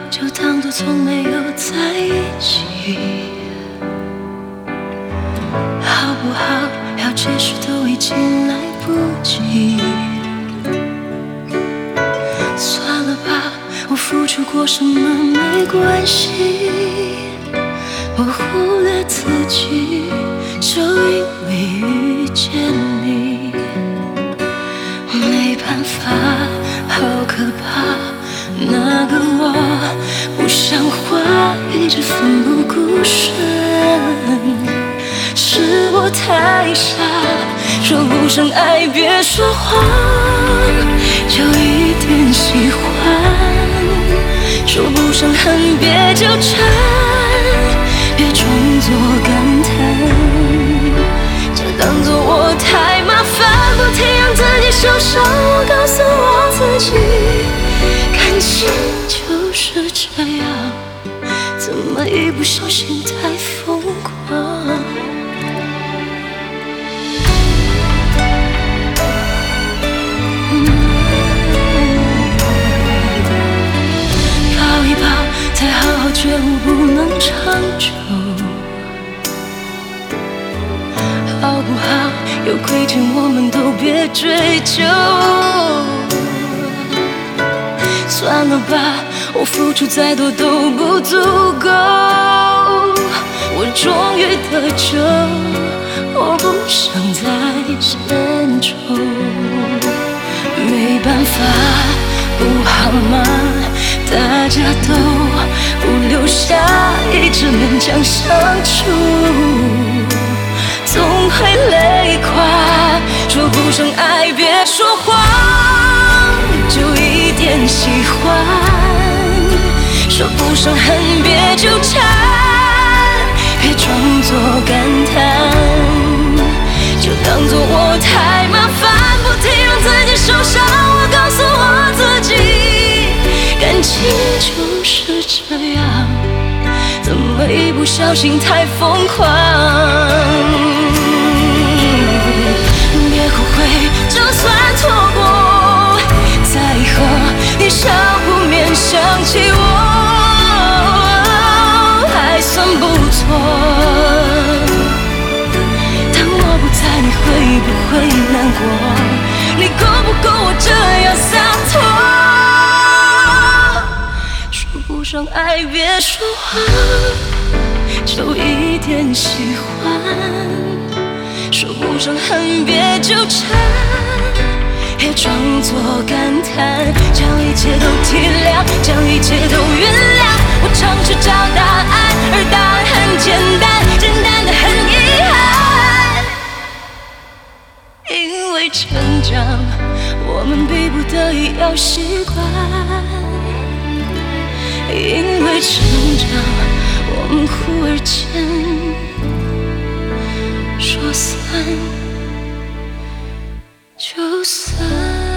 就当作从没有在一起，好不好？要解释都已经来不及。算了吧，我付出过什么没关系，我忽略自己，就因为遇见你。没办法，好可怕，那个我不像话，一直奋不顾身，是我太傻，说不上爱别说谎，就一点喜欢，说不上恨别纠缠，别装作感叹，就当作我太麻烦，不停让自己受伤。我告诉我自己，感情就是这样，怎么一不小心太疯狂。抱一抱，才好好觉悟，不能长久。好不好？有亏欠我们都别追究。算了吧，我付出再多都不足够。我终于得救，我不想再献丑。没办法，不好吗？大家都不留下，一直勉强相处，总会累垮。说不上爱别说谎，就一点喜欢，说不上恨别纠缠，别装作感叹，就当作我太麻烦，不停让自己受伤。我告诉我自己，感情就是这样，怎么一不小心太疯狂。别后悔，就算错过，再和你笑不免想起我，还算不错。当我不在，你会不会难过？你够不够我这样洒脱？说不上爱别说谎，就一点喜欢，说不上恨别纠缠，别装作感叹，将一切都体谅，将一切都原谅。我尝试找答案，而答案很简单，简单的很遗憾。因为成长，我们逼不得已要习惯，因为成长，我们忽而间说散就散。